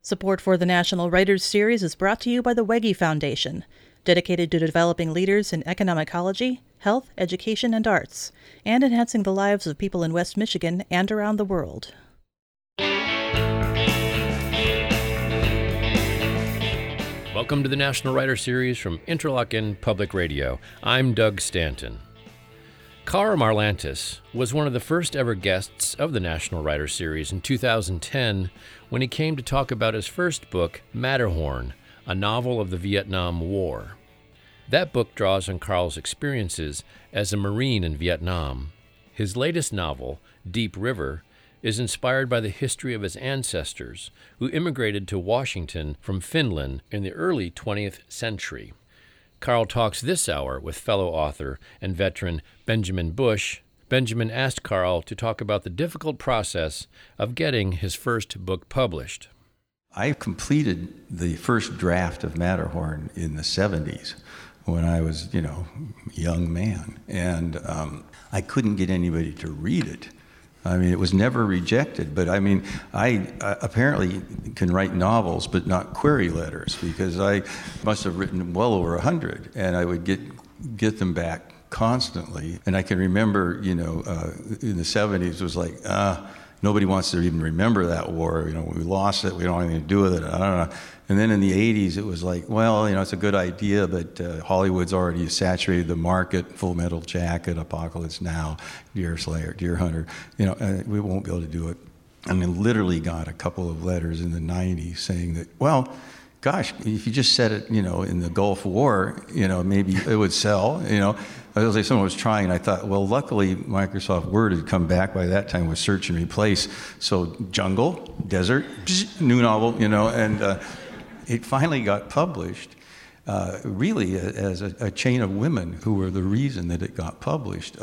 Support for the National Writers Series is brought to you by the Wege Foundation, dedicated to developing leaders in economic ecology, health, education, and arts, and enhancing the lives of people in West Michigan and around the world. Welcome to the National Writer Series from Interlochen Public Radio. I'm Doug Stanton. Karl Marlantes was one of the first ever guests of the National Writer Series in 2010 when he came to talk about his first book, Matterhorn, a novel of the Vietnam War. That book draws on Karl's experiences as a Marine in Vietnam. His latest novel, Deep River, is inspired by the history of his ancestors who immigrated to Washington from Finland in the early 20th century. Karl talks this hour with fellow author and veteran Benjamin Bush. Benjamin asked Karl to talk about the difficult process of getting his first book published. I completed the first draft of Matterhorn in the 70s when I was, a young man. And I couldn't get anybody to read it. I mean, it was never rejected, but I apparently can write novels, but not query letters, because I must have written well over 100, and I would get them back constantly. And I can remember, in the 70s, it was like, nobody wants to even remember that war. We lost it. We don't have anything to do with it. I don't know. And then in the 80s, it was like, well, it's a good idea, but Hollywood's already saturated the market. Full Metal Jacket, Apocalypse Now, Deer Slayer, Deer Hunter. We won't be able to do it. Literally got a couple of letters in the 90s saying that, well, gosh, if you just set it, in the Gulf War, maybe it would sell. I was like, someone was trying, and I thought, well, luckily Microsoft Word had come back by that time with search and replace. So jungle, desert, new novel, and it finally got published, really as a chain of women who were the reason that it got published.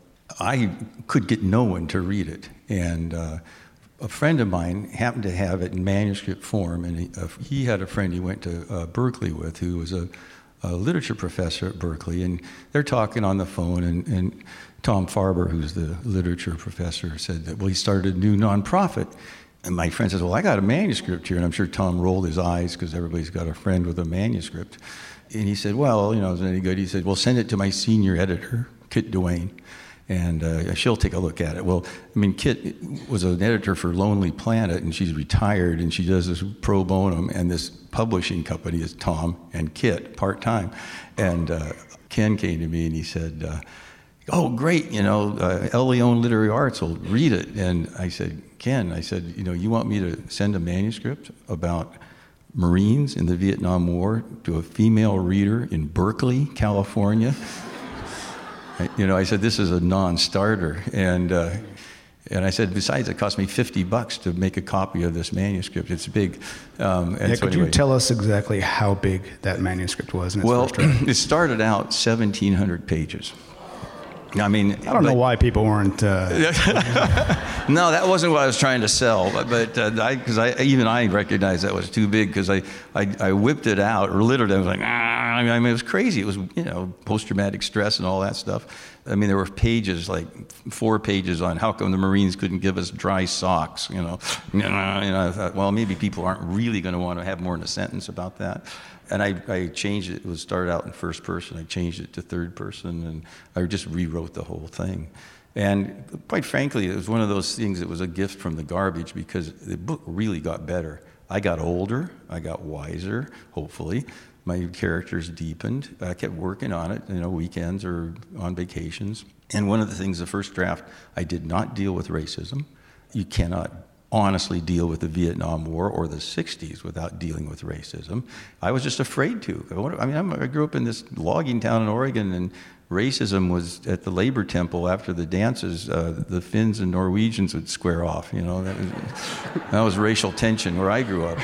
I could get no one to read it, and a friend of mine happened to have it in manuscript form, and he had a friend he went to Berkeley with who was a literature professor at Berkeley, and they're talking on the phone, and Tom Farber, who's the literature professor, said that, well, he started a new nonprofit. And my friend says, well, I got a manuscript here, and I'm sure Tom rolled his eyes because everybody's got a friend with a manuscript. And he said, well, is it any good? He said, well, send it to my senior editor, Kit Duane, and she'll take a look at it. Well, Kit was an editor for Lonely Planet, and she's retired, and she does this pro bono, and this publishing company is Tom and Kit, part-time. And Ken came to me, and he said, oh, great, El Leon Literary Arts will read it. And I said, Ken, you want me to send a manuscript about Marines in the Vietnam War to a female reader in Berkeley, California? I said, this is a non-starter. And I said, besides, it cost me $50 to make a copy of this manuscript. It's big. Could you tell us exactly how big that manuscript was in its first draft? It started out 1,700 pages. I don't know why people weren't. No, that wasn't what I was trying to sell. But because I recognized that was too big, because I whipped it out, or literally I was like, it was crazy. It was post-traumatic stress and all that stuff. There were pages, like 4 pages on how come the Marines couldn't give us dry socks. I thought, well, maybe people aren't really going to want to have more than a sentence about that. And I changed it. It was started out in first person. I changed it to third person, and I just rewrote the whole thing. And quite frankly, it was one of those things that was a gift from the garbage, because the book really got better. I got older. I got wiser, hopefully. My characters deepened. I kept working on it, weekends or on vacations. And one of the things, the first draft, I did not deal with racism. You cannot honestly deal with the Vietnam War or the 60s without dealing with racism. I was just afraid to. I grew up in this logging town in Oregon, and racism was at the Labor Temple after the dances. The Finns and Norwegians would square off. That was racial tension where I grew up.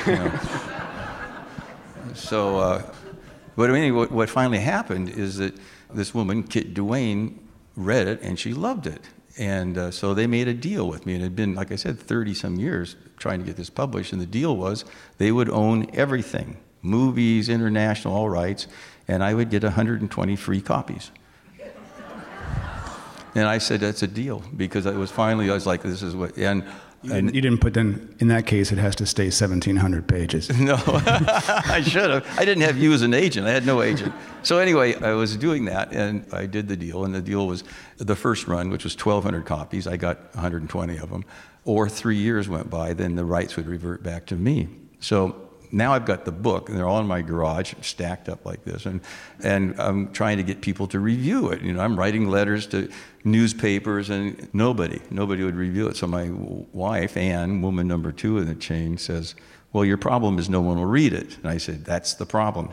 So, but what finally happened is that this woman, Kit Duane, read it and she loved it. And so they made a deal with me. And it had been, like I said, 30-some years trying to get this published. And the deal was they would own everything, movies, international, all rights, and I would get 120 free copies. And I said, that's a deal, because I was like, this is what, and You didn't put then, in that case, it has to stay 1,700 pages. No, I should have. I didn't have you as an agent. I had no agent. So anyway, I was doing that, and I did the deal, and the deal was the first run, which was 1,200 copies. I got 120 of them. Or 3 years went by, then the rights would revert back to me. So now I've got the book, and they're all in my garage, stacked up like this, and I'm trying to get people to review it. I'm writing letters to newspapers, and nobody would review it. So my wife, Ann, woman number 2 in the chain, says, well, your problem is no one will read it. And I said, that's the problem.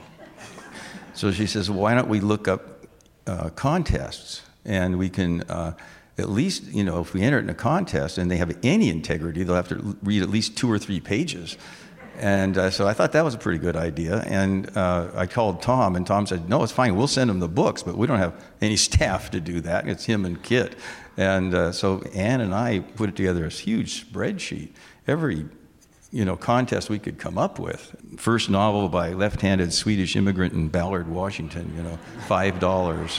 So she says, why don't we look up contests, and we can at least, if we enter it in a contest and they have any integrity, they'll have to read at least 2 or 3 pages. And so I thought that was a pretty good idea. And I called Tom, and Tom said, no, it's fine. We'll send him the books, but we don't have any staff to do that. It's him and Kit. And so Ann and I put together this huge spreadsheet. Every contest we could come up with. First novel by left-handed Swedish immigrant in Ballard, Washington, $5.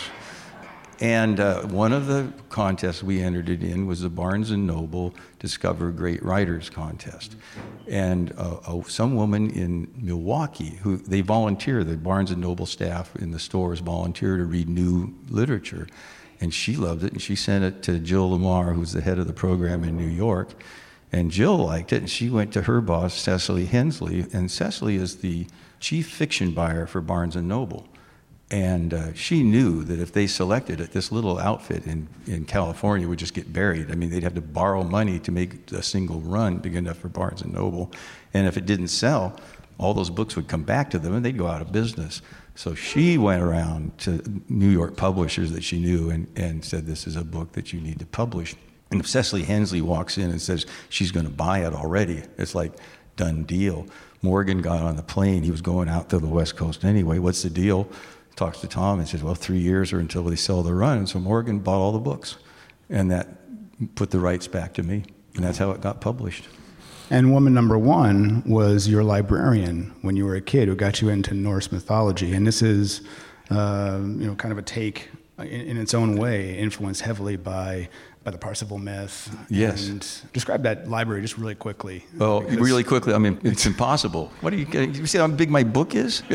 And one of the contests we entered it in was the Barnes & Noble Discover Great Writers contest. And some woman in Milwaukee, they volunteer, the Barnes & Noble staff in the stores volunteer to read new literature. And she loved it, and she sent it to Jill Lamar, who's the head of the program in New York. And Jill liked it, and she went to her boss, Cecily Hensley, and Cecily is the chief fiction buyer for Barnes & Noble. And she knew that if they selected it, this little outfit in California would just get buried. I mean, they'd have to borrow money to make a single run big enough for Barnes & Noble. And if it didn't sell, all those books would come back to them and they'd go out of business. So she went around to New York publishers that she knew and said, this is a book that you need to publish. And if Cecily Hensley walks in and says she's going to buy it already, it's like, done deal. Morgan got on the plane. He was going out to the West Coast anyway. What's the deal? Talks to Tom and says, well, 3 years or until they sell the run. And so Morgan bought all the books. And that put the rights back to me. And that's how it got published. And woman number 1 was your librarian when you were a kid who got you into Norse mythology. And this is, kind of a take in its own way, influenced heavily by the Parsifal myth. Yes. And describe that library just really quickly. Well, really quickly, I mean, it's impossible. You see how big my book is?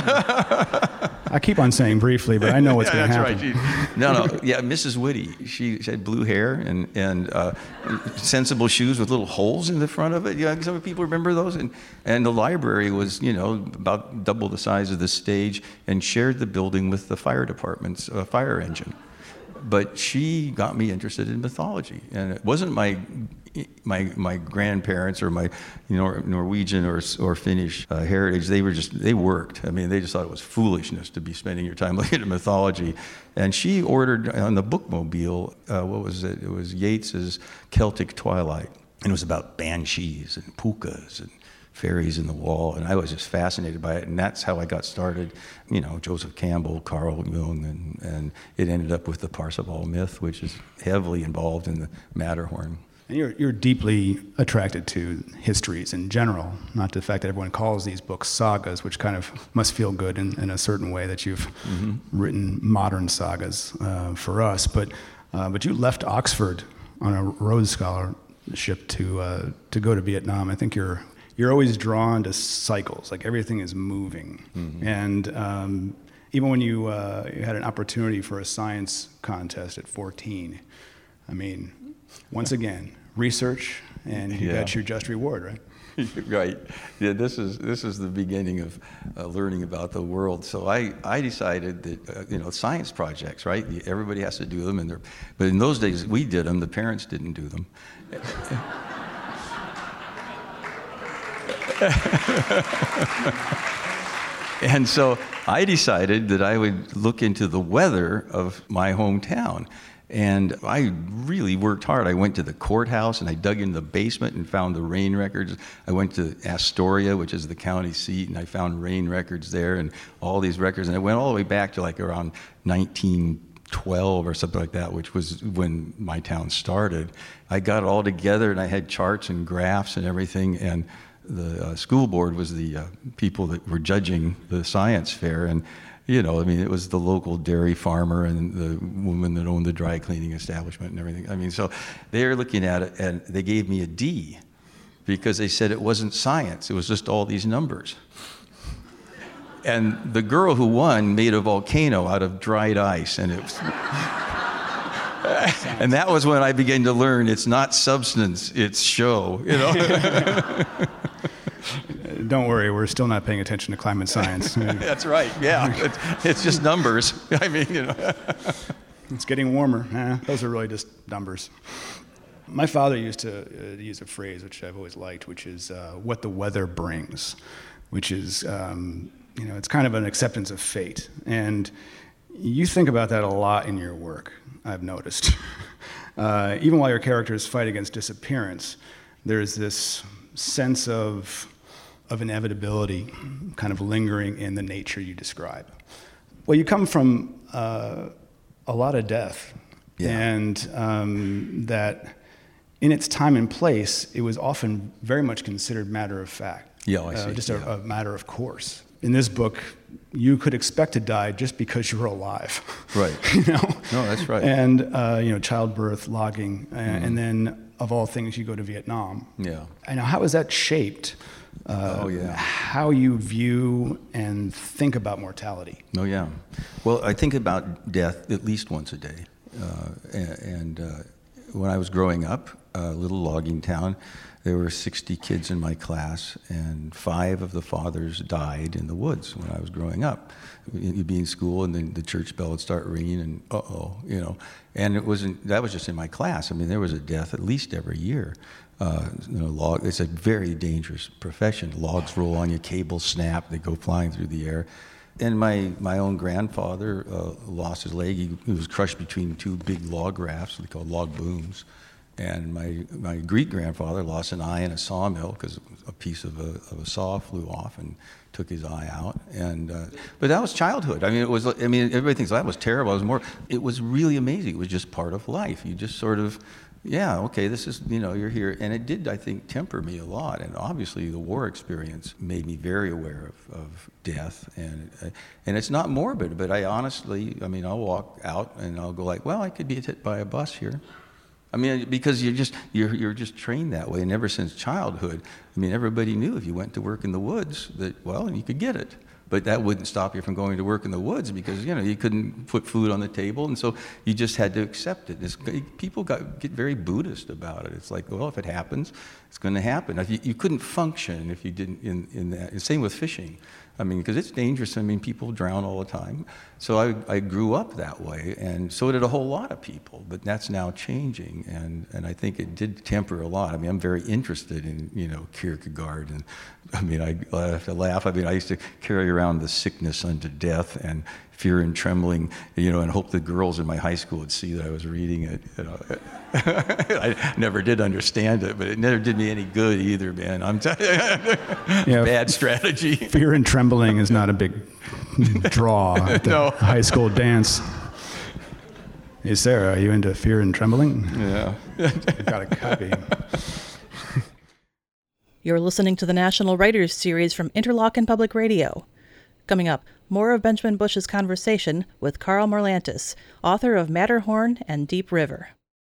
I keep on saying briefly, but I know what's going to happen. Right. No. Yeah, Mrs. Whitty, she had blue hair and sensible shoes with little holes in the front of it. Yeah, some people remember those. And the library was, about double the size of the stage and shared the building with the fire department's fire engine. But she got me interested in mythology, and it wasn't my grandparents or my Norwegian or Finnish heritage. They worked. I mean, they just thought it was foolishness to be spending your time looking at mythology. And she ordered on the bookmobile, what was it? It was Yeats's Celtic Twilight, and it was about banshees and pukas and fairies in the wall, and I was just fascinated by it, and that's how I got started. Joseph Campbell, Carl Jung, and it ended up with the Parsifal myth, which is heavily involved in the Matterhorn. And you're deeply attracted to histories in general, not the fact that everyone calls these books sagas, which kind of must feel good in a certain way that you've written modern sagas for us. But you left Oxford on a Rhodes Scholarship to go to Vietnam. I think you're always drawn to cycles, like everything is moving. Mm-hmm. And even when you had an opportunity for a science contest at 14, I mean, once again, research, and you got your just reward, right? Right. Yeah, this is the beginning of learning about the world. So I decided that, science projects, right? Everybody has to do them, but in those days we did them, the parents didn't do them. And so I decided that I would look into the weather of my hometown. And I really worked hard. I went to the courthouse and I dug in the basement and found the rain records. I went to Astoria, which is the county seat, and I found rain records there and all these records. And I went all the way back to like around 1912 or something like that, which was when my town started. I got it all together and I had charts and graphs and everything. And the school board was the people that were judging the science fair, and You know, I mean, it was the local dairy farmer and the woman that owned the dry cleaning establishment and everything. I mean, so they're looking at it, and they gave me a D because they said it wasn't science. It was just all these numbers. And the girl who won made a volcano out of dried ice, and it was... And that was when I began to learn it's not substance, it's show, you know. Don't worry, we're still not paying attention to climate science. That's right, yeah. It's just numbers. I mean, you know. It's getting warmer. Those are really just numbers. My father used to use a phrase which I've always liked, which is what the weather brings, which is, you know, it's kind of an acceptance of fate. And you think about that a lot in your work, I've noticed. Even while your characters fight against disappearance, there's this sense of inevitability kind of lingering in the nature you describe. Well, you come from a lot of death, and that in its time and place, it was often very much considered matter of fact. Yeah, I see. Just a matter of course. In this book, you could expect to die just because you were alive. Right. You know? No, that's right. And, you know, childbirth, logging, and then, of all things, you go to Vietnam. Yeah. And how has that shaped how you view and think about mortality? Oh, yeah. Well, I think about death at least once a day. When I was growing up, a little logging town, there were 60 kids in my class, and 5 of the fathers died in the woods when I was growing up. You'd be in school, and then the church bell would start ringing, and you know. And that was just in my class. I mean, there was a death at least every year. You know, it's a very dangerous profession. Logs roll on you, cables snap, they go flying through the air. And my own grandfather lost his leg. He was crushed between 2 big log rafts, they called log booms. And my great-grandfather lost an eye in a sawmill because a piece of a saw flew off and took his eye out. And but that was childhood. I mean, everybody thinks that was terrible. It was really amazing. It was just part of life. You just sort of, yeah, okay, this is, you know, you're here. And it did, I think, temper me a lot. And obviously the war experience made me very aware of death. And it's not morbid, but I'll walk out and I'll go like, well, I could be hit by a bus here. I mean, because you're just trained that way, and ever since childhood, I mean, everybody knew if you went to work in the woods that, well, you could get it. But that wouldn't stop you from going to work in the woods because, you know, you couldn't put food on the table, and so you just had to accept it. People get very Buddhist about it. It's like, well, if it happens, it's going to happen. You couldn't function if you didn't in that. And same with fishing. I mean, because it's dangerous. I mean, people drown all the time. So I grew up that way, and so did a whole lot of people. But that's now changing, and I think it did temper a lot. I mean, I'm very interested in, you know, Kierkegaard, and I mean, I have to laugh. I mean, I used to carry around the sickness unto death and fear and trembling, you know, and hope the girls in my high school would see that I was reading it. You know. I never did understand it, but it never did me any good either, man. I'm telling you, bad strategy. Fear and trembling is not a big draw at the high school dance. Hey, Sarah, are you into Fear and Trembling? Yeah. I've got a copy. You're listening to the National Writers Series from Interlochen Public Radio. Coming up, more of Benjamin Bush's conversation with Karl Marlantes, author of Matterhorn and Deep River.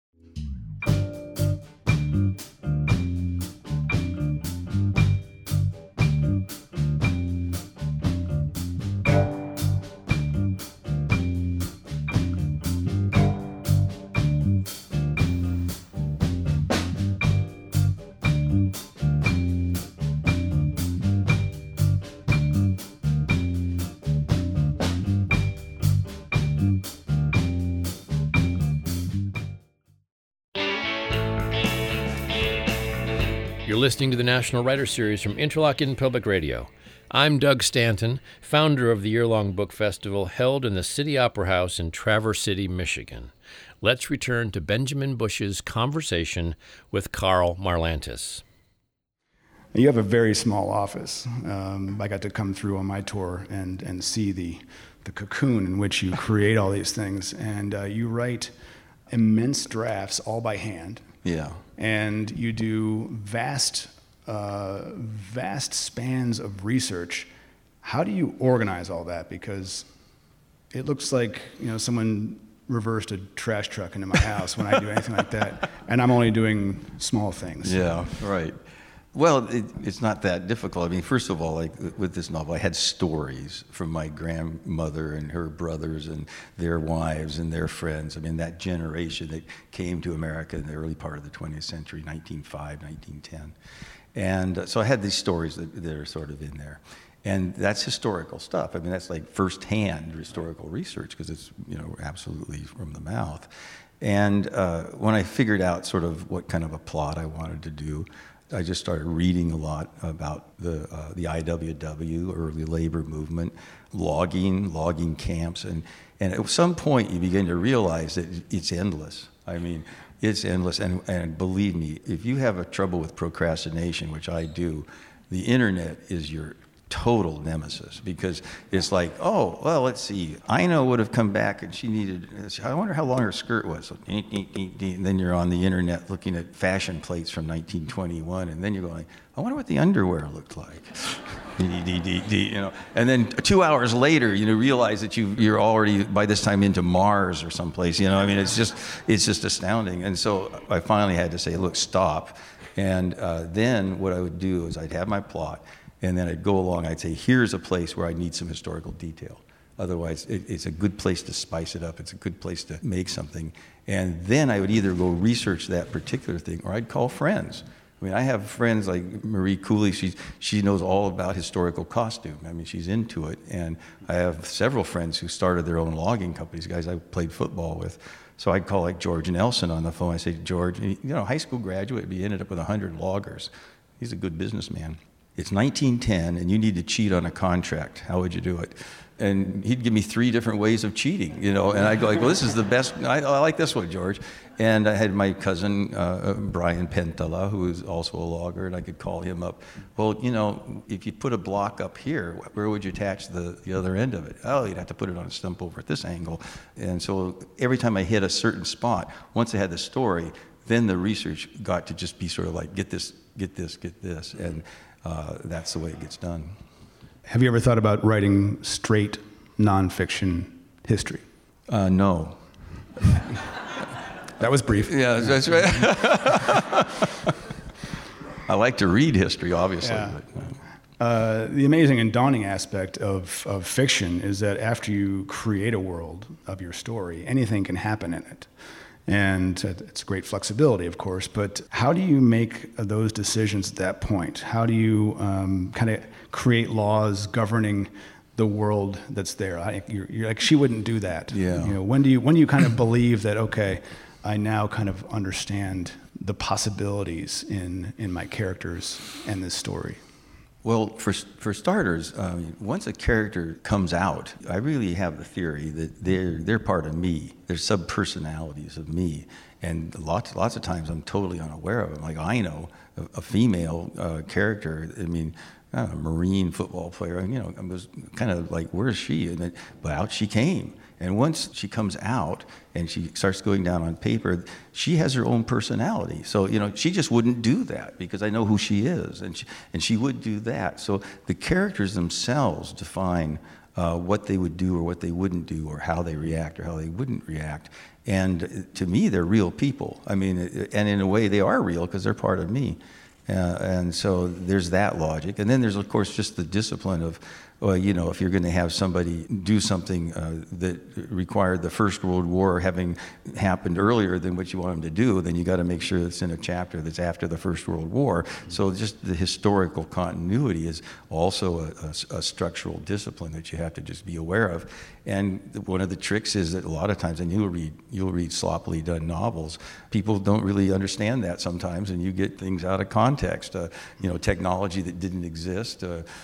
You're listening to the National Writers Series from Interlochen Public Radio. I'm Doug Stanton, founder of the year-long book festival held in the City Opera House in Traverse City, Michigan. Let's return to Benjamin Bush's conversation with Karl Marlantes. You have a very small office. I got to come through on my tour and see the cocoon in which you create all these things. And you write immense drafts all by hand. Yeah. And you do vast spans of research. How do you organize all that? Because It looks like, someone reversed a trash truck into my house when I do anything like that, and I'm only doing small things. Yeah, right. Well, it's not that difficult. I mean, first of all, like with this novel, I had stories from my grandmother and her brothers and their wives and their friends. I mean, that generation that came to America in the early part of the 20th century, 1905, 1910. And so I had these stories that are sort of in there. And that's historical stuff. I mean, that's like firsthand historical research because it's, absolutely from the mouth. And when I figured out sort of what kind of a plot I wanted to do, I just started reading a lot about the IWW, early labor movement, logging camps, and at some point you begin to realize that it's endless. I mean, it's endless, and believe me, if you have a trouble with procrastination, which I do, the internet is your total nemesis, because it's like, oh, well, let's see, Ina would have come back and she needed, I wonder how long her skirt was. So, and then you're on the internet looking at fashion plates from 1921, and then you're going, I wonder what the underwear looked like. And then 2 hours later, realize that you're already by this time into Mars or someplace. I mean, it's just astounding. And so I finally had to say, look, stop. And then what I would do is I'd have my plot. And then I'd go along, I'd say, here's a place where I need some historical detail. Otherwise, it's a good place to spice it up. It's a good place to make something. And then I would either go research that particular thing, or I'd call friends. I mean, I have friends like Marie Cooley. She knows all about historical costume. I mean, she's into it. And I have several friends who started their own logging companies, guys I played football with. So I'd call like George Nelson on the phone. I say, George, high school graduate, he ended up with 100 loggers. He's a good businessman. It's 1910, and you need to cheat on a contract. How would you do it? And he'd give me 3 different ways of cheating, and I'd go like, well, this is the best. I like this one, George. And I had my cousin, Brian Pentala, who is also a logger, and I could call him up. Well, if you put a block up here, where would you attach the other end of it? Oh, you'd have to put it on a stump over at this angle. And so every time I hit a certain spot, once I had the story, then the research got to just be sort of like, get this. And that's the way it gets done. Have you ever thought about writing straight nonfiction history? No. That was brief. Yeah, that's right. I like to read history, obviously. Yeah. But, the amazing and daunting aspect of fiction is that after you create a world of your story, anything can happen in it. And it's great flexibility, of course, but how do you make those decisions at that point? How do you kind of create laws governing the world that's there? You're like, she wouldn't do that. Yeah. When do you kind of believe that, okay, I now kind of understand the possibilities in my characters and this story? Well, for starters, once a character comes out, I really have the theory that they're part of me. They're sub-personalities of me, and lots of times I'm totally unaware of them. Like I know a female character. I mean, a Marine football player. I was kind of like, where is she? But out she came. And once she comes out and she starts going down on paper, she has her own personality. So, she just wouldn't do that because I know who she is, and she would do that. So the characters themselves define what they would do or what they wouldn't do, or how they react or how they wouldn't react. And to me, they're real people. I mean, and in a way they are real because they're part of me. And so there's that logic. And then there's, of course, just the discipline of, well, if you're going to have somebody do something that required the First World War having happened earlier than what you want them to do, then you got to make sure it's in a chapter that's after the First World War. So just the historical continuity is also a structural discipline that you have to just be aware of. And one of the tricks is that a lot of times, and you'll read sloppily done novels, people don't really understand that sometimes, and you get things out of context. Technology that didn't exist.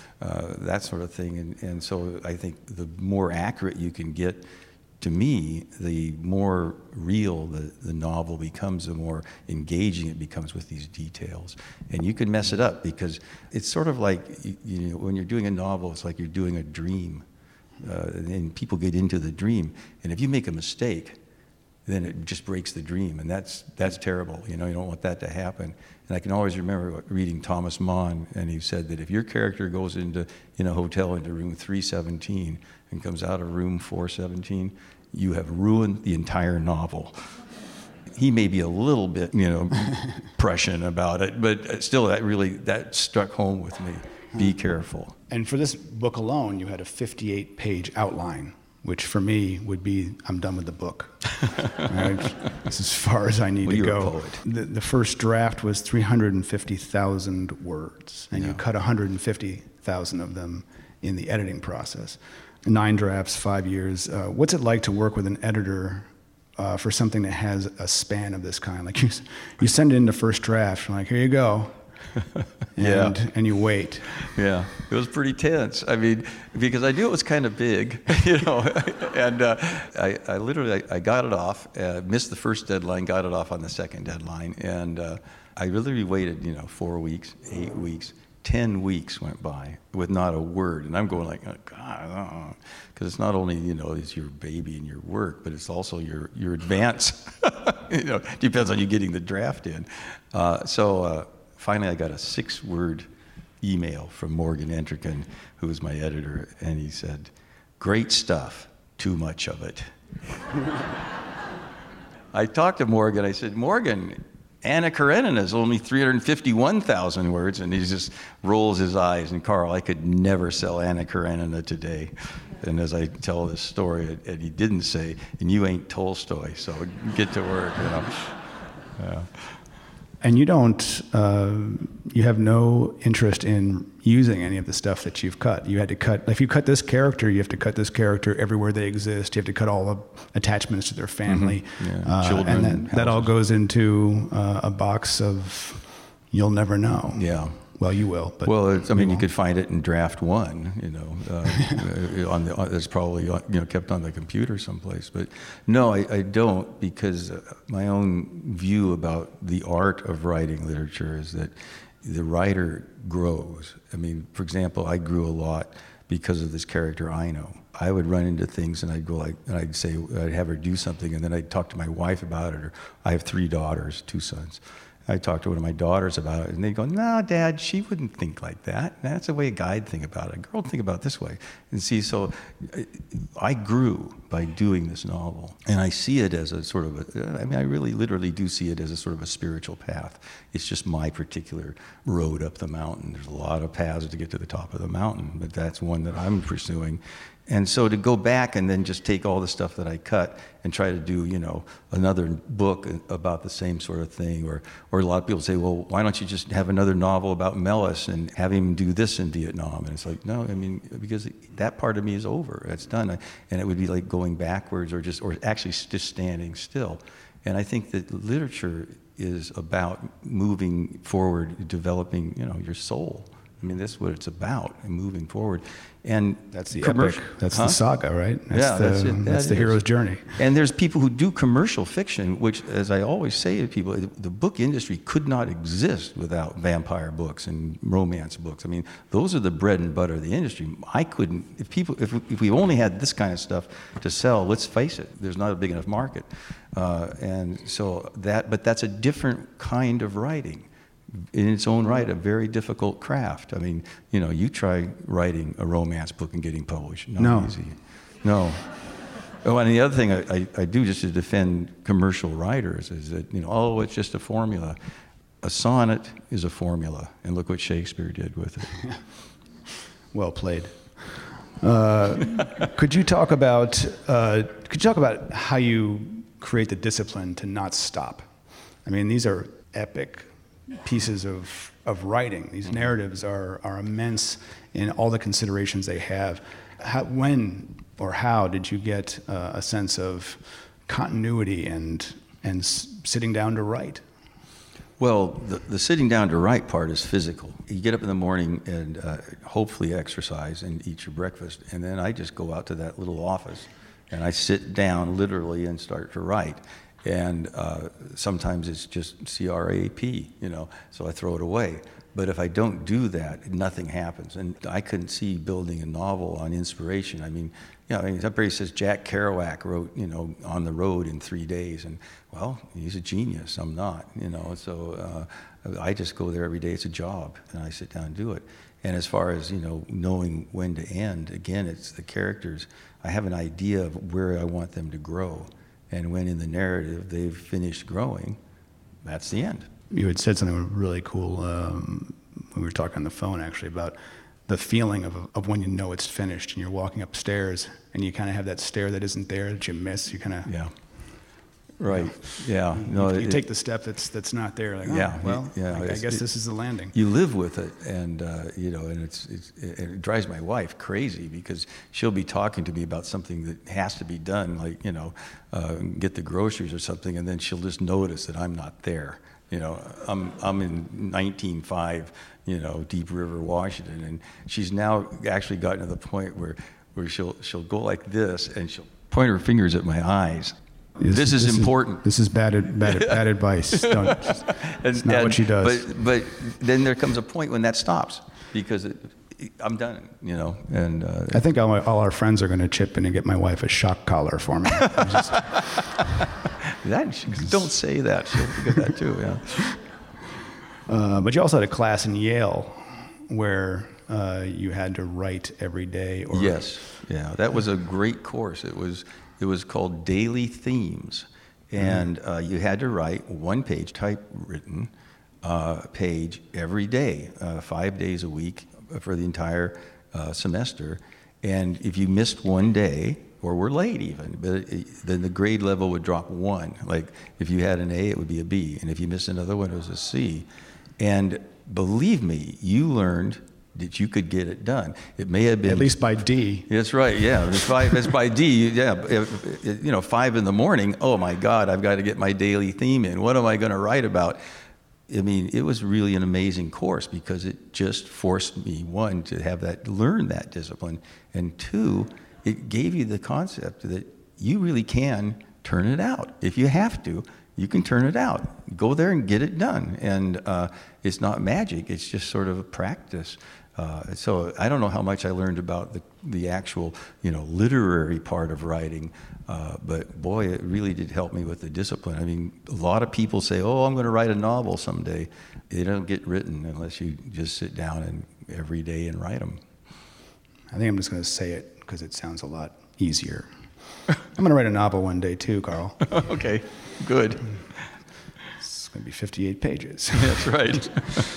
That sort of thing. And so I think the more accurate you can get, to me, the more real the novel becomes, the more engaging it becomes with these details. And you can mess it up because it's sort of like, when you're doing a novel, it's like you're doing a dream. And people get into the dream. And if you make a mistake, then it just breaks the dream, and that's terrible. You don't want that to happen. And I can always remember reading Thomas Mann, and he said that if your character goes in a hotel into room 317 and comes out of room 417, you have ruined the entire novel. He may be a little bit, prescient about it, but still, that struck home with me. Be careful. And for this book alone, you had a 58-page outline, which for me would be, I'm done with the book. Right? This is as far as I need to go. You're a poet. The first draft was 350,000 words, and you cut 150,000 of them in the editing process. 9 drafts, 5 years. What's it like to work with an editor for something that has a span of this kind? Like you send it in the first draft, like, here you go. And you wait. Yeah, it was pretty tense. I mean, because I knew it was kind of big, and I literally got it off, missed the first deadline, got it off on the second deadline, and I literally waited, 4 weeks, 8 weeks, 10 weeks went by with not a word, and I'm going like, oh, God, because it's not only it's your baby and your work, but it's also your advance. Depends on you getting the draft in. So finally, I got a 6-word email from Morgan Entricken, who was my editor, and he said, "Great stuff, too much of it." I talked to Morgan. I said, "Morgan, Anna Karenina is only 351,000 words," and he just rolls his eyes. And Carl, I could never sell Anna Karenina today. And as I tell this story, and he didn't say, "And you ain't Tolstoy, so get to work." Yeah. And you have no interest in using any of the stuff that you've cut. You had to cut, if you cut this character, you have to cut this character everywhere they exist. You have to cut all the attachments to their family. Mm-hmm. Yeah. Children. And that all goes into a box of you'll never know. Yeah. Well, you will. But you could find it in draft 1. It's probably kept on the computer someplace. But no, I don't, because my own view about the art of writing literature is that the writer grows. I mean, for example, I grew a lot because of this character Ino. I would run into things and I'd go I'd have her do something, and then I'd talk to my wife about it. Or I have 3 daughters, 2 sons. I talked to one of my daughters about it, and they'd go, "No, Dad, she wouldn't think like that. That's the way a guy'd think about it. A girl would think about it this way." And see, so I grew by doing this novel, and I see it as a sort of I really literally do see it as a sort of a spiritual path. It's just my particular road up the mountain. There's a lot of paths to get to the top of the mountain, but that's one that I'm pursuing. And so to go back and then just take all the stuff that I cut and try to do, another book about the same sort of thing, or a lot of people say, well, why don't you just have another novel about Melis and have him do this in Vietnam? And it's like, no, because that part of me is over. It's done. And it would be like going backwards or actually just standing still. And I think that literature is about moving forward, developing, your soul. That's what it's about, and moving forward. And that's the epic. That's the saga, right? That's the hero's journey. And there's people who do commercial fiction, which, as I always say to people, the book industry could not exist without vampire books and romance books. Those are the bread and butter of the industry. I couldn't, if we only had this kind of stuff to sell, let's face it, there's not a big enough market. But that's a different kind of writing. In its own right, a very difficult craft. You try writing a romance book and getting published. Not easy. No. Oh, and the other thing I do just to defend commercial writers is that, it's just a formula. A sonnet is a formula, and look what Shakespeare did with it. Well played. Could you talk about how you create the discipline to not stop? These are epic pieces of writing. These narratives are immense in all the considerations they have. How did you get a sense of continuity and sitting down to write? Well, the sitting down to write part is physical. You get up in the morning and hopefully exercise and eat your breakfast, and then I just go out to that little office and I sit down literally and start to write. And sometimes it's just CRAP, so I throw it away. But if I don't do that, nothing happens. And I couldn't see building a novel on inspiration. I mean, somebody says Jack Kerouac wrote, On the Road in 3 days. And, well, he's a genius. I'm not, So I just go there every day. It's a job. And I sit down and do it. And as far as, knowing when to end, again, it's the characters. I have an idea of where I want them to grow. And when in the narrative they've finished growing, that's the end. You had said something really cool when we were talking on the phone, actually, about the feeling of when you know it's finished and you're walking upstairs and you kind of have that stair that isn't there that you miss. You kind of... Yeah. Right. Yeah. No, you take the step that's not there. Like, I guess this is the landing. You live with it, and and it drives my wife crazy because she'll be talking to me about something that has to be done, like get the groceries or something, and then she'll just notice that I'm not there. I'm in 1905, Deep River, Washington, and she's now actually gotten to the point where she'll go like this and she'll point her fingers at my eyes. This is important. This is bad advice. It's not what she does. But then there comes a point when that stops because I'm done, And I think all our friends are going to chip in and get my wife a shock collar for me. Don't say that. She'll get that too. Yeah. But you also had a class in Yale where you had to write every day. Yes. Yeah. That was a great course. It was called Daily Themes, and you had to write 1 page, typewritten page every day, 5 days a week for the entire semester. And if you missed one day, or were late even, then the grade level would drop 1. Like if you had an A, it would be a B, and if you missed another one, it was a C. And believe me, you learned that you could get it done. It may have been... At least by D. That's right, yeah. It's by D, yeah. 5 in the morning, oh my God, I've got to get my daily theme in. What am I going to write about? I mean, it was really an amazing course because it just forced me, 1, to learn that discipline, and 2, it gave you the concept that you really can turn it out. If you have to, you can turn it out. Go there and get it done. And it's not magic, it's just sort of a practice. So I don't know how much I learned about the actual, literary part of writing, but boy, it really did help me with the discipline. I mean, a lot of people say, "Oh, I'm going to write a novel someday." They don't get written unless you just sit down and every day and write them. I think I'm just going to say it because it sounds a lot easier. I'm going to write a novel one day too, Carl. Okay, good. It's going to be 58 pages. That's right.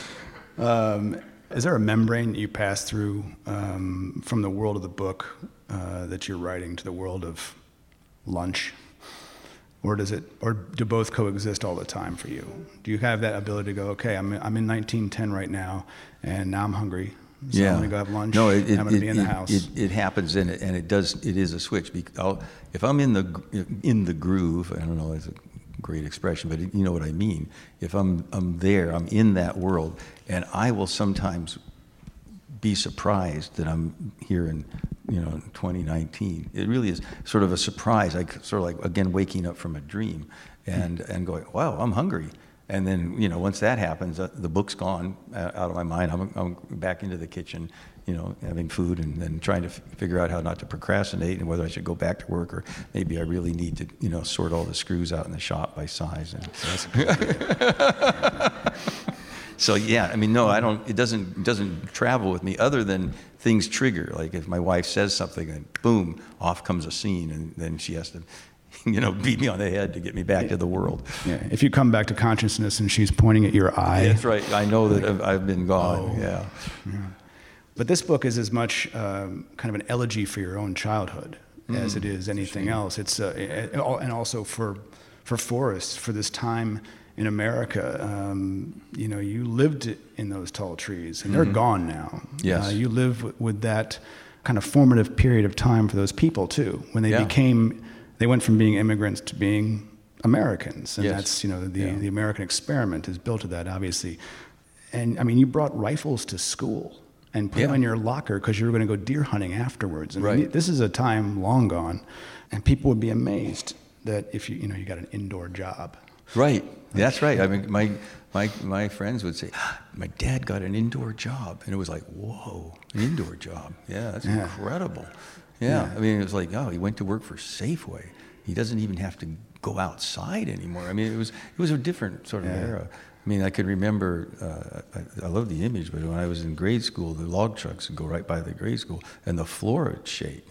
Is there a membrane that you pass through from the world of the book that you're writing to the world of lunch? Or do both coexist all the time for you? Do you have that ability to go, okay, I'm in 1910 right now, and now I'm hungry, so I'm going to go have lunch, no, I'm going to be in the house. It happens, and it is a switch. If I'm in the groove, I don't know, it's a great expression, but you know what I mean. If I'm there, I'm in that world, and I will sometimes be surprised that I'm here in 2019. It really is sort of a surprise. I sort of like, again, waking up from a dream and going, wow, I'm hungry. And then once that happens, the book's gone out of my mind. I'm back into the kitchen, having food, and then trying to figure out how not to procrastinate and whether I should go back to work or maybe I really need to sort all the screws out in the shop by size. So yeah, I mean, no, I don't. It doesn't travel with me other than things trigger. Like if my wife says something, and boom, off comes a scene, and then she has to, beat me on the head to get me back to the world. Yeah. If you come back to consciousness and she's pointing at your eye. That's right. I know that I've been gone. Oh. Yeah. But this book is as much kind of an elegy for your own childhood as it is anything else. It's and also for Forrest, for this time in America. You lived in those tall trees, and they're gone now. Yes. You live with that kind of formative period of time for those people too, when they they went from being immigrants to being Americans, and that's the American experiment is built of that, obviously. And I mean, you brought rifles to school and put them in your locker because you were going to go deer hunting afterwards. I mean, this is a time long gone, and people would be amazed that if you got an indoor job. Right. That's right. I mean, my friends would say, my dad got an indoor job. And it was like, whoa, an indoor job. Yeah, that's incredible. Yeah. I mean, it was like, oh, he went to work for Safeway. He doesn't even have to go outside anymore. I mean, it was a different sort of era. I mean, I could remember, I love the image, but when I was in grade school, the log trucks would go right by the grade school, and the floor would shake.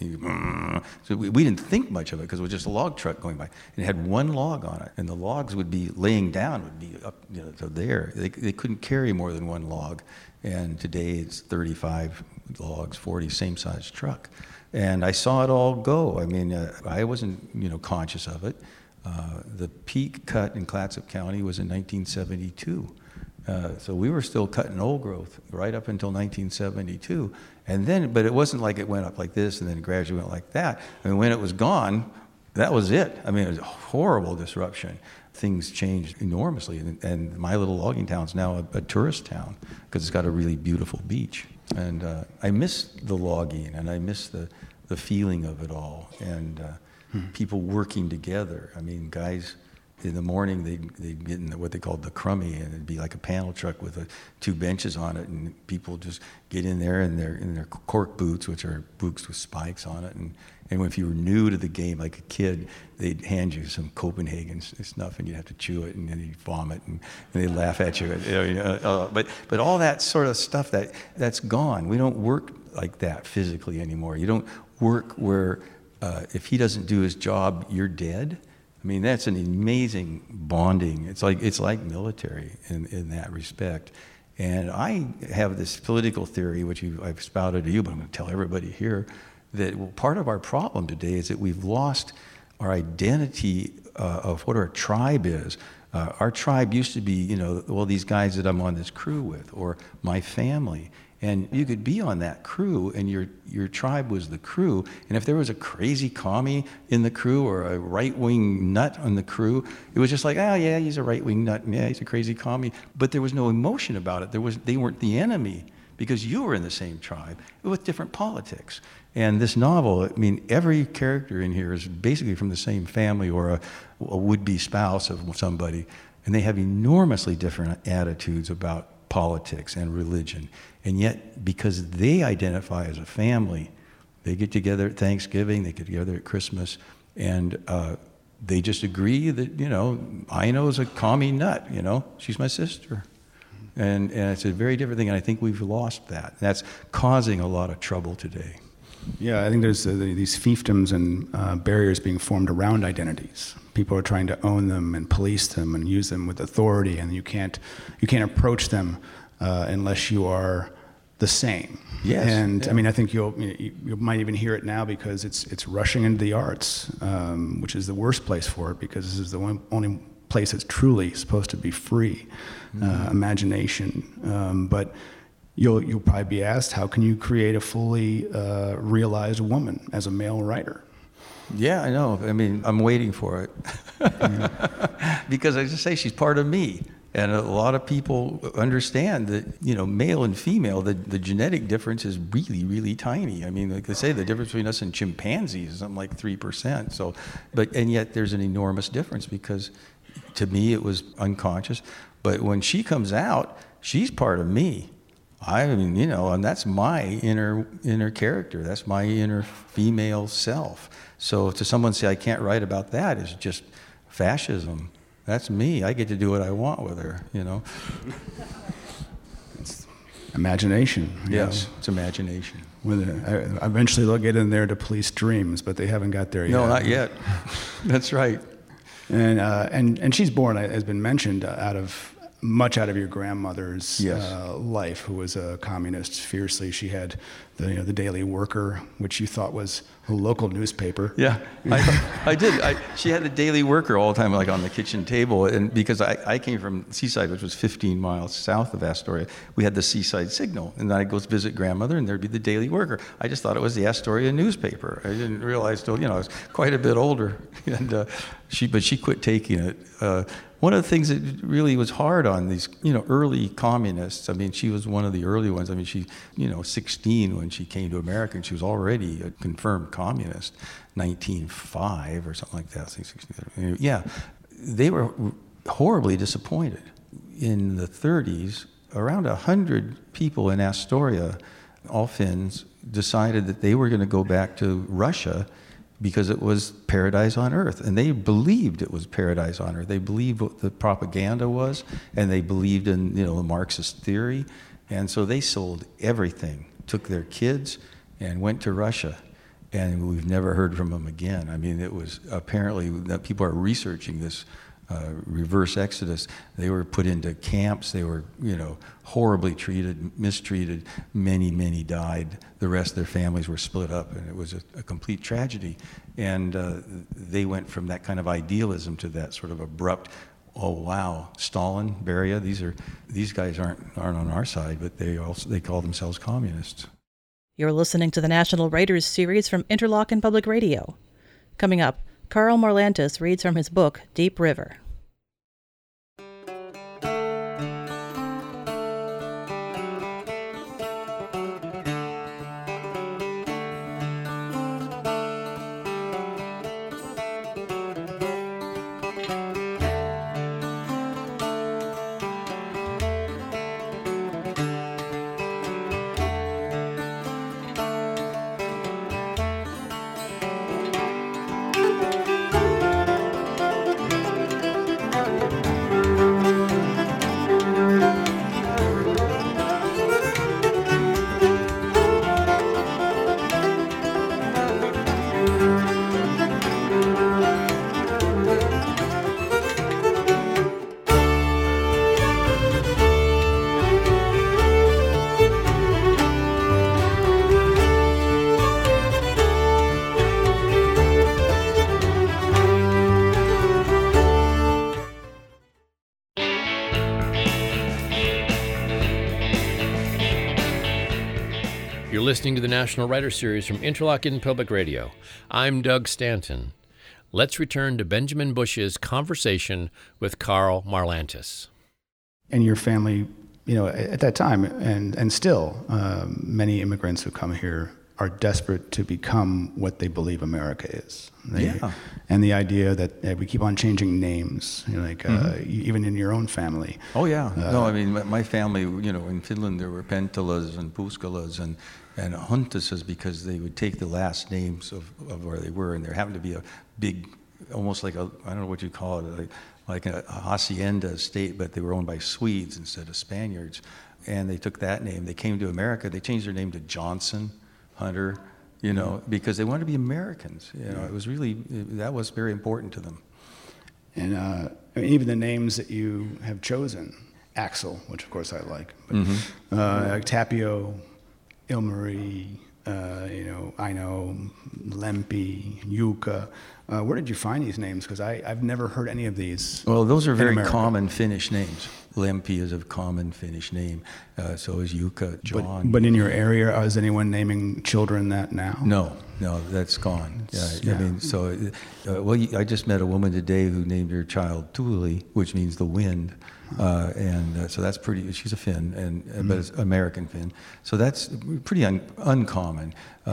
So we didn't think much of it because it was just a log truck going by. And it had one log on it, and the logs would be laying down, would be up to there. They couldn't carry more than one log. And today it's 35 logs, 40, same size truck. And I saw it all go. I mean, I wasn't, conscious of it. The peak cut in Clatsop County was in 1972. So we were still cutting old growth right up until 1972. And then, but it wasn't like it went up like this and then gradually went like that. I mean, when it was gone, that was it. I mean, it was a horrible disruption. Things changed enormously. And my little logging town's now a tourist town because it's got a really beautiful beach. And I miss the logging, and I miss the feeling of it all. And people working together. I mean, guys in the morning, they'd get in what they called the crummy, and it'd be like a panel truck with two benches on it, and people just get in there in their cork boots, which are boots with spikes on it. And if you were new to the game, like a kid, they'd hand you some Copenhagen stuff, and you'd have to chew it, and then you'd vomit, and they'd laugh at you. But all that sort of stuff, that's gone. We don't work like that physically anymore. You don't work where if he doesn't do his job, you're dead. I mean, that's an amazing bonding. It's like military in that respect. And I have this political theory, which I've spouted to you, but I'm going to tell everybody here, that part of our problem today is that we've lost our identity of what our tribe is. Our tribe used to be, these guys that I'm on this crew with, or my family. And you could be on that crew, and your tribe was the crew. And if there was a crazy commie in the crew or a right-wing nut on the crew, it was just like, oh, yeah, he's a right-wing nut. Yeah, he's a crazy commie. But there was no emotion about it. They weren't the enemy because you were in the same tribe with different politics. And this novel, I mean, every character in here is basically from the same family or a would-be spouse of somebody. And they have enormously different attitudes about politics and religion. And yet, because they identify as a family, they get together at Thanksgiving, they get together at Christmas, and they just agree that, Aino's a commie nut, she's my sister. And it's a very different thing, and I think we've lost that. That's causing a lot of trouble today. Yeah, I think there's these fiefdoms and barriers being formed around identities. People are trying to own them and police them and use them with authority, and you can't approach them unless you are the same. Yes. And yeah. I mean, I think you might even hear it now because it's rushing into the arts, which is the worst place for it because this is the only place that's truly supposed to be free, imagination. But you'll probably be asked, how can you create a fully realized woman as a male writer? Yeah, I know. I mean, I'm waiting for it. Because I just say she's part of me. And a lot of people understand that, male and female, the genetic difference is really, really tiny. I mean, like they say, the difference between us and chimpanzees is something like 3%. So, and yet there's an enormous difference because to me it was unconscious. But when she comes out, she's part of me. I mean, and that's my inner character. That's my inner female self. So to someone say I can't write about that is just fascism. That's me. I get to do what I want with her, It's imagination. Yes, it's imagination. Eventually they'll get in there to police dreams, but they haven't got there yet. No, not yet. That's right. And she's born, has been mentioned, out of your grandmother's life, who was a communist fiercely. She had the Daily Worker, which you thought was a local newspaper. Yeah, I did. She had the Daily Worker all the time, like on the kitchen table, and because I came from Seaside, which was 15 miles south of Astoria, we had the Seaside Signal, and then I'd go visit grandmother, and there'd be the Daily Worker. I just thought it was the Astoria newspaper. I didn't realize till I was quite a bit older, and she quit taking it. One of the things that really was hard on these, early communists, I mean, she was one of the early ones. I mean, she, 16 when she came to America, and she was already a confirmed communist, 1905 or something like that. 16, yeah, they were horribly disappointed. In the 30s, around 100 people in Astoria, all Finns, decided that they were going to go back to Russia because it was paradise on earth. And they believed it was paradise on earth. They believed what the propaganda was, and they believed in, the Marxist theory. And so they sold everything, took their kids, and went to Russia. And we've never heard from them again. I mean, it was apparently that people are researching this reverse exodus. They were put into camps. They were, horribly treated, mistreated. Many, many died. The rest of their families were split up, and it was a complete tragedy. And they went from that kind of idealism to that sort of abrupt, oh wow, Stalin, Beria. These guys aren't on our side, but they call themselves communists. You're listening to the National Writers Series from Interlochen Public Radio. Coming up, Karl Marlantes reads from his book, Deep River. You're listening to the National Writers Series from Interlochen Public Radio. I'm Doug Stanton. Let's return to Benjamin Bush's conversation with Karl Marlantes. And your family, at that time, and still, many immigrants who come here are desperate to become what they believe America is. And the idea that we keep on changing names, even in your own family. Oh, yeah. No, I mean, my family, in Finland there were Pentelas and Puskalas and Huntasas because they would take the last names of where they were, and there happened to be a big, almost like I don't know what you call it, like a hacienda estate, but they were owned by Swedes instead of Spaniards. And they took that name. They came to America. They changed their name to Johnson, Hunter, because they wanted to be Americans. It was really, that was very important to them. And even the names that you have chosen, Axel, which of course I like, but Tapio, Ilmarie, Aino, Lempi, Jukka. Where did you find these names? Because I've never heard any of these. Well, those are very common Finnish names. Lempi is a common Finnish name. So is Jukka, John. But in your area, is anyone naming children that now? No, that's gone. I mean, I just met a woman today who named her child Tuuli, which means the wind. So that's pretty. She's a Finn, but it's American Finn. So that's pretty uncommon,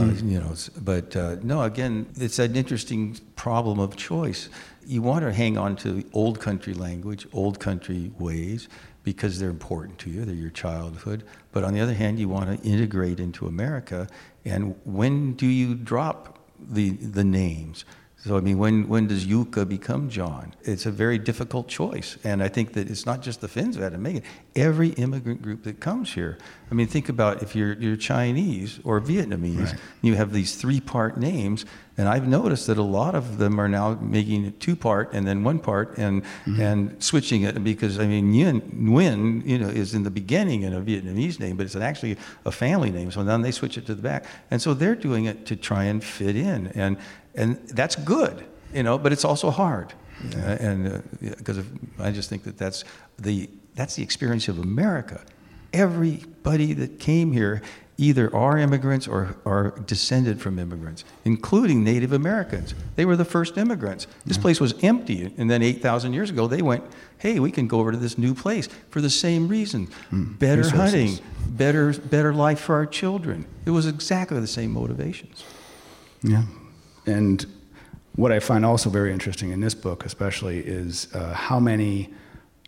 But no, again, it's an interesting problem of choice. You want to hang on to old country language, old country ways, because they're important to you. They're your childhood. But on the other hand, you want to integrate into America. And when do you drop the names? So, I mean, when does Jukka become John? It's a very difficult choice. And I think that it's not just the Finns who had to make it. Every immigrant group that comes here. I mean, think about if you're Chinese or Vietnamese, right. You have these three-part names. And I've noticed that a lot of them are now making it two-part and then one-part and switching it because, I mean, Nguyen, is in the beginning in a Vietnamese name, but it's actually a family name. So then they switch it to the back. And so they're doing it to try and fit in. And that's good, but it's also hard. Because I just think that that's the experience of America. Everybody that came here either are immigrants or are descended from immigrants, including Native Americans. They were the first immigrants. This place was empty, and then 8,000 years ago, they went, hey, we can go over to this new place for the same reason. Better resources. Hunting, better life for our children. It was exactly the same motivations. Yeah. And what I find also very interesting in this book especially is how many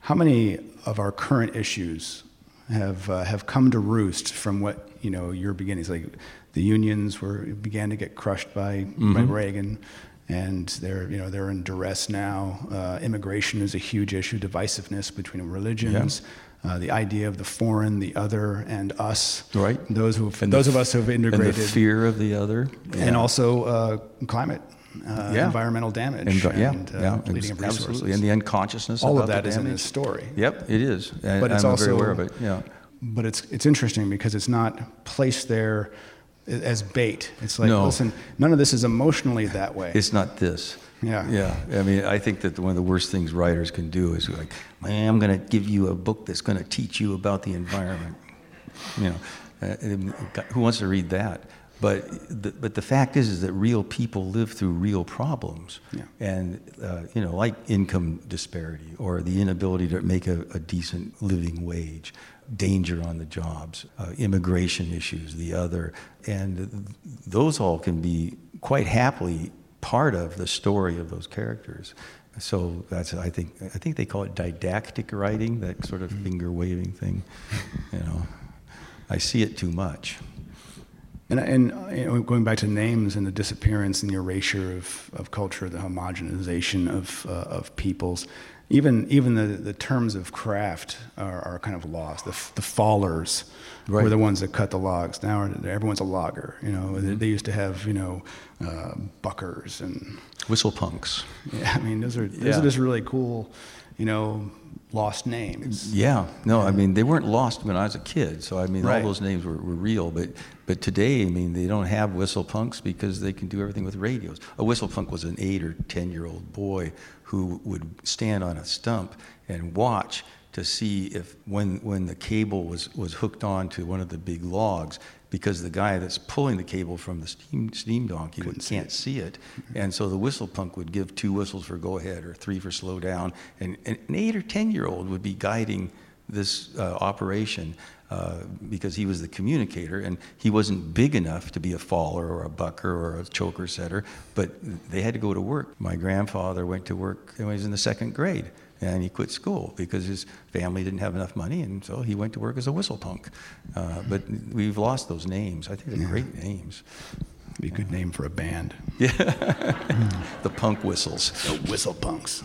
how many of our current issues have come to roost from what your beginnings? Like the unions began to get crushed by Reagan, and they're in duress now. Immigration is a huge issue. Divisiveness between religions. Yeah. The idea of the foreign, the other, and us. Right. Those of us who have integrated. And the fear of the other. Yeah. And also climate. Environmental damage and depleting of resources. Absolutely. And the unconsciousness all about of that the is damage. in this story. Yep, it is. But it's I'm also very aware of it. Yeah. But it's interesting because it's not placed there as bait. It's like, listen, none of this is emotionally that way. It's not this. Yeah. Yeah. I mean, I think that one of the worst things writers can do is like, man, I'm going to give you a book that's going to teach you about the environment. Who wants to read that? But the fact is that real people live through real problems, and like income disparity or the inability to make a decent living wage, danger on the jobs, immigration issues, the other, and those all can be quite happily part of the story of those characters. So that's I think they call it didactic writing, that sort of finger waving thing. I see it too much. And going back to names and the disappearance and the erasure of culture, the homogenization of peoples, even the terms of craft are kind of lost. The fallers were the ones that cut the logs. Now everyone's a logger. They used to have buckers and whistle punks. Yeah, I mean those are just really cool, lost names. Yeah, no, I mean they weren't lost when I was a kid. So I mean all those names were real, but today, I mean, they don't have whistle punks because they can do everything with radios. A whistle punk was an 8 or 10-year-old boy who would stand on a stump and watch to see if when the cable was hooked onto one of the big logs, because the guy that's pulling the cable from the steam donkey can't see it. And so the whistle punk would give 2 whistles for go ahead or 3 for slow down. And an 8 or 10-year-old would be guiding this operation because he was the communicator, and he wasn't big enough to be a faller or a bucker or a choker setter, but they had to go to work. My grandfather went to work when he was in the 2nd grade, and he quit school because his family didn't have enough money, and so he went to work as a whistle punk. But we've lost those names. I think they're great names. Be a good name for a band. Yeah, the Punk Whistles. The Whistle Punks.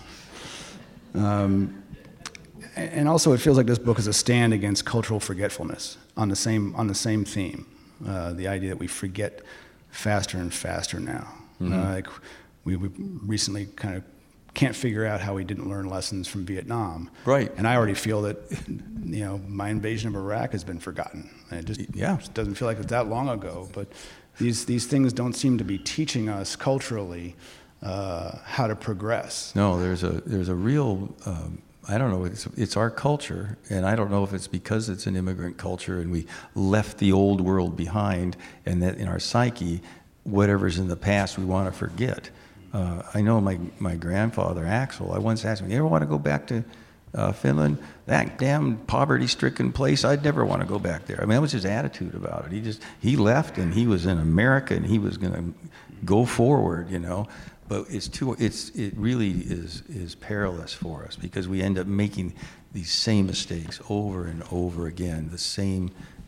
And also, it feels like this book is a stand against cultural forgetfulness on the same theme. The idea that we forget faster and faster now. Like we recently kind of can't figure out how we didn't learn lessons from Vietnam. Right. And I already feel that my invasion of Iraq has been forgotten. And it just doesn't feel like it's that long ago. But these things don't seem to be teaching us culturally how to progress. No, there's a real. I don't know, it's our culture, and I don't know if it's because it's an immigrant culture and we left the old world behind, and that in our psyche, whatever's in the past we want to forget. I know my grandfather, Axel, I once asked him, you ever want to go back to Finland? That damn poverty-stricken place, I'd never want to go back there. I mean, that was his attitude about it. He left, and he was in America, and he was going to go forward, But it really is perilous for us because we end up making these same mistakes over and over again, the same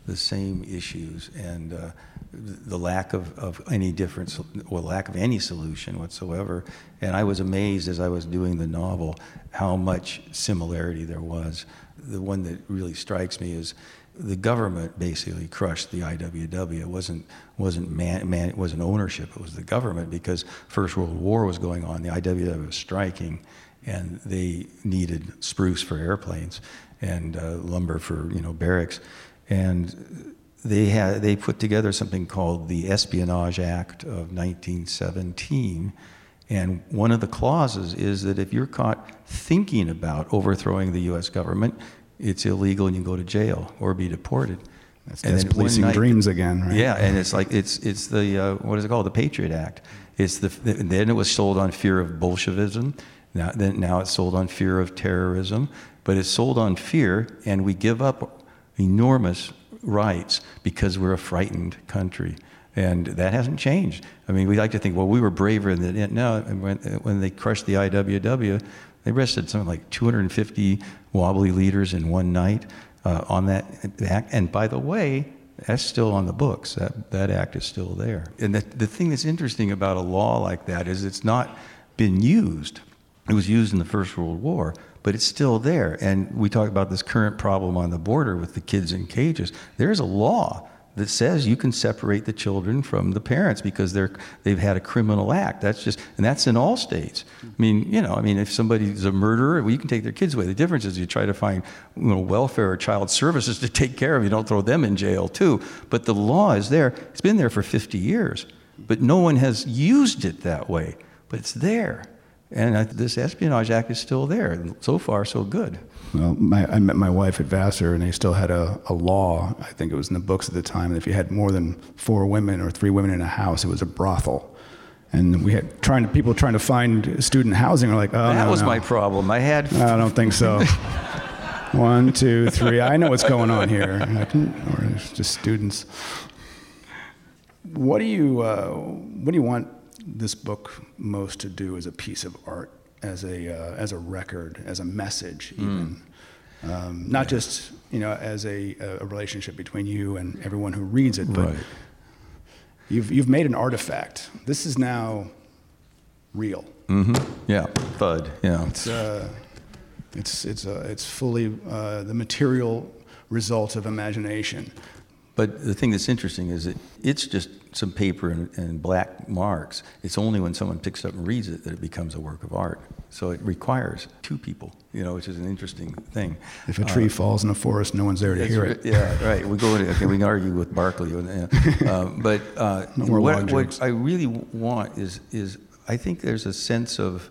issues, and the lack of any difference or lack of any solution whatsoever. And I was amazed as I was doing the novel how much similarity there was. The one that really strikes me is the government basically crushed the IWW. It wasn't it wasn't ownership. It was the government, because First World War was going on. The IWW was striking, and they needed spruce for airplanes and lumber for barracks, and they put together something called the Espionage Act of 1917. And one of the clauses is that if you're caught thinking about overthrowing the U.S. government, it's illegal and you go to jail or be deported. That's policing dreams again, right? Yeah, and it's like it's the what is it called? The Patriot Act. Then it was sold on fear of Bolshevism. Now it's sold on fear of terrorism, but it's sold on fear, and we give up enormous rights because we're a frightened country. And that hasn't changed. I mean, we like to think, well, we were braver than it. No, when they crushed the IWW, They arrested something like 250 wobbly leaders in one night on that act. And by the way, that's still on the books. That act is still there. And the thing that's interesting about a law like that is it's not been used. It was used in the First World War, but it's still there. And we talk about this current problem on the border with the kids in cages. There's a law that says you can separate the children from the parents because they've had a criminal act. And that's in all states. I mean, if somebody's a murderer, well, you can take their kids away. The difference is you try to find, welfare or child services to take care of. You don't throw them in jail too. But the law is there. It's been there for 50 years, but no one has used it that way. But it's there. And this Espionage Act is still there. So far, so good. Well, I met my wife at Vassar, and they still had a law, I think it was in the books at the time, that if you had more than 4 women or 3 women in a house, it was a brothel. And we had people trying to find student housing are like, oh, that was no. my problem. I don't think so. 1, 2, 3. I know what's going on here. Or it's just students. What do you want this book most to do as a piece of art, as a record, as a message, even, not just as a relationship between you and everyone who reads it, but you've made an artifact. This is now real. Mm-hmm. Yeah, Thud. Yeah, it's fully the material result of imagination. But the thing that's interesting is that it's just some paper and black marks. It's only when someone picks it up and reads it that it becomes a work of art. So it requires 2 people, which is an interesting thing. If a tree falls in a forest, no one's there to hear it. Yeah, right. We can argue with Barclay. But what I really want is I think there's a sense of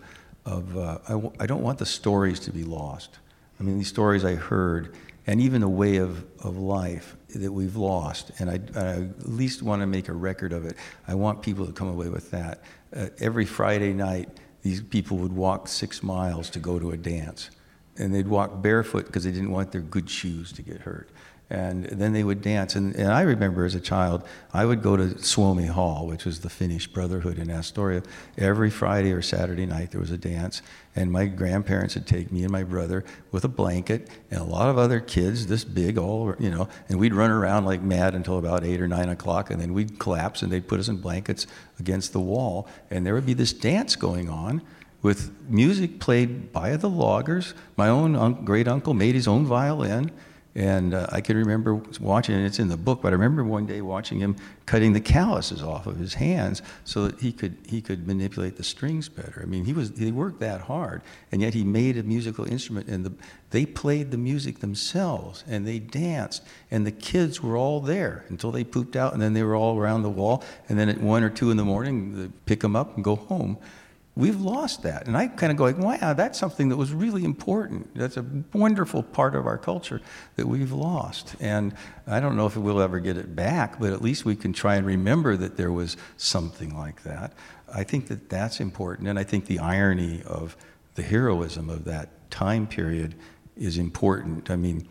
I don't want the stories to be lost. I mean, these stories I heard, and even a way of life that we've lost, and I at least want to make a record of it. I want people to come away with that. Every Friday night, these people would walk 6 miles to go to a dance, and they'd walk barefoot because they didn't want their good shoes to get hurt. And then they would dance. And I remember as a child, I would go to Suomi Hall, which was the Finnish Brotherhood in Astoria. Every Friday or Saturday night there was a dance. And my grandparents would take me and my brother with a blanket and a lot of other kids, this big, and we'd run around like mad until about 8 or 9 o'clock. And then we'd collapse and they'd put us in blankets against the wall. And there would be this dance going on with music played by the loggers. My own great uncle made his own violin. And I can remember watching, and it's in the book, but I remember one day watching him cutting the calluses off of his hands so that he could manipulate the strings better. I mean, he worked that hard, and yet he made a musical instrument, and they played the music themselves, and they danced, and the kids were all there until they pooped out, and then they were all around the wall, and then at 1 or 2 in the morning, they'd pick them up and go home. We've lost that. And I kind of go like, wow, that's something that was really important. That's a wonderful part of our culture that we've lost. And I don't know if we'll ever get it back, but at least we can try and remember that there was something like that. I think that that's important. And I think the irony of the heroism of that time period is important. I mean,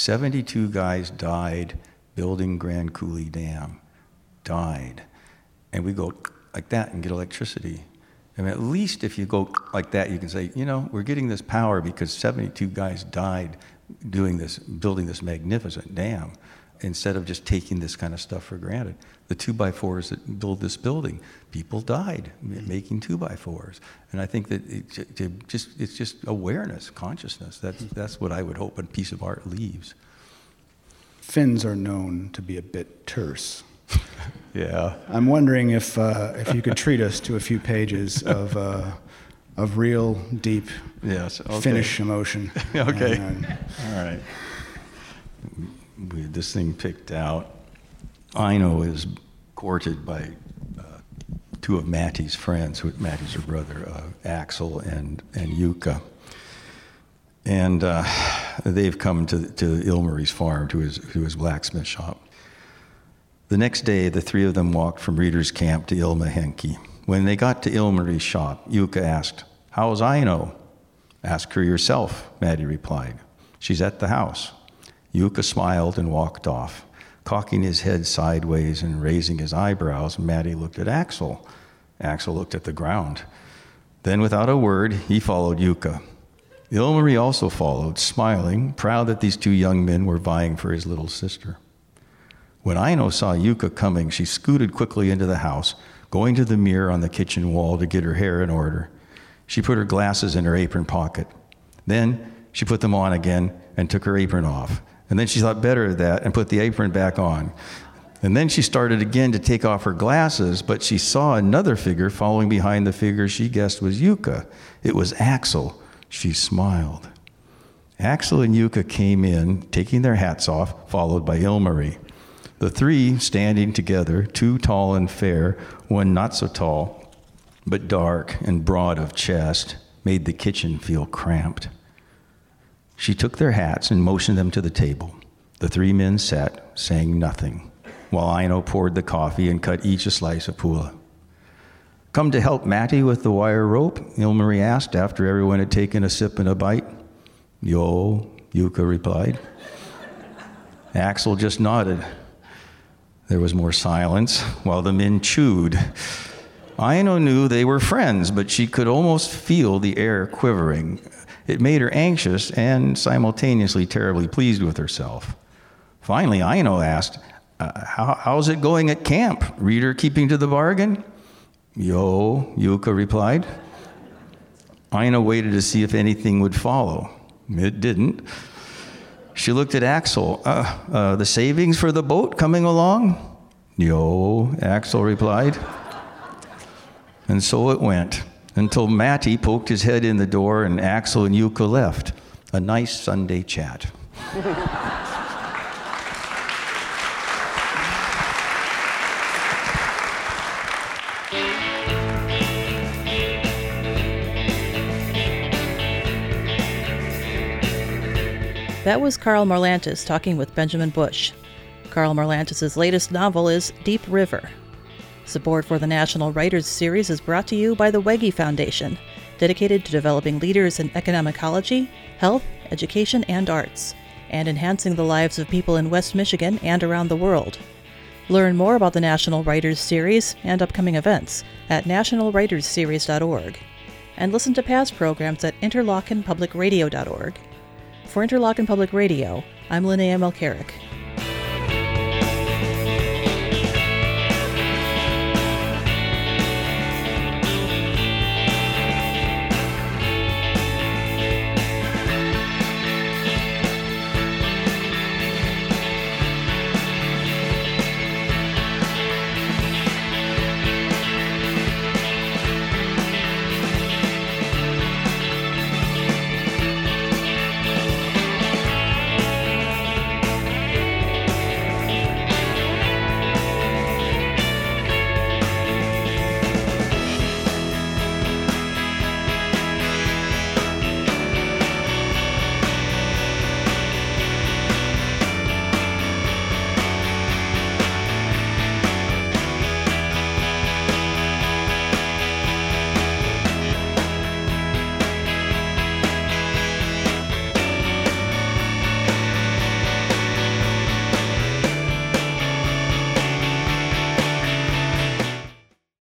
72 guys died building Grand Coulee Dam. Died. And we go like that and get electricity. I mean, at least if you go like that, you can say, we're getting this power because 72 guys died building this magnificent dam, instead of just taking this kind of stuff for granted. The 2x4s that build this building, people died making 2x4s. And I think that it's just awareness, consciousness. That's what I would hope a piece of art leaves. Finns are known to be a bit terse. Yeah. I'm wondering if you could treat us to a few pages of real, deep Finnish emotion. Okay. All right. We had this thing picked out. Aino is courted by 2 of Matti's friends. Matti's her brother, Axel and Jukka. And they've come to Ilmari's farm, to his blacksmith shop. The next day, the 3 of them walked from Reader's Camp to Ilmahenki. When they got to Ilmari's shop, Jukka asked, "How's Aino?" "Ask her yourself," Matti replied. "She's at the house." Jukka smiled and walked off. Cocking his head sideways and raising his eyebrows, Matti looked at Axel. Axel looked at the ground. Then, without a word, he followed Jukka. Ilmarie also followed, smiling, proud that these two young men were vying for his little sister. When Aino saw Yuka coming, she scooted quickly into the house, going to the mirror on the kitchen wall to get her hair in order. She put her glasses in her apron pocket. Then she put them on again and took her apron off. And then she thought better of that and put the apron back on. And then she started again to take off her glasses, but she saw another figure following behind the figure she guessed was Yuka. It was Axel. She smiled. Axel and Yuka came in, taking their hats off, followed by Ilmarie. The three standing together, two tall and fair, one not so tall, but dark and broad of chest, made the kitchen feel cramped. She took their hats and motioned them to the table. The three men sat, saying nothing, while Aino poured the coffee and cut each a slice of pula. "Come to help Matty with the wire rope?" Ilmarie asked after everyone had taken a sip and a bite. "Yo," Yuka replied. Axel just nodded. There was more silence while the men chewed. Aino knew they were friends, but she could almost feel the air quivering. It made her anxious and simultaneously terribly pleased with herself. Finally, Aino asked, how's it going at camp? Reader keeping to the bargain?" "Yo," Yuka replied. Aino waited to see if anything would follow. It didn't. She looked at Axel. The savings for the boat coming along?" "Yo," Axel replied. And so it went, until Matty poked his head in the door and Axel and Yuka left. A nice Sunday chat. That was Karl Marlantes talking with Benjamin Bush. Karl Marlantes' latest novel is Deep River. Support for the National Writers Series is brought to you by the Wege Foundation, dedicated to developing leaders in economicology, health, education, and arts, and enhancing the lives of people in West Michigan and around the world. Learn more about the National Writers Series and upcoming events at nationalwritersseries.org, and listen to past programs at interlockenpublicradio.org. For Interlochen Public Radio, I'm Linnea Melcherick.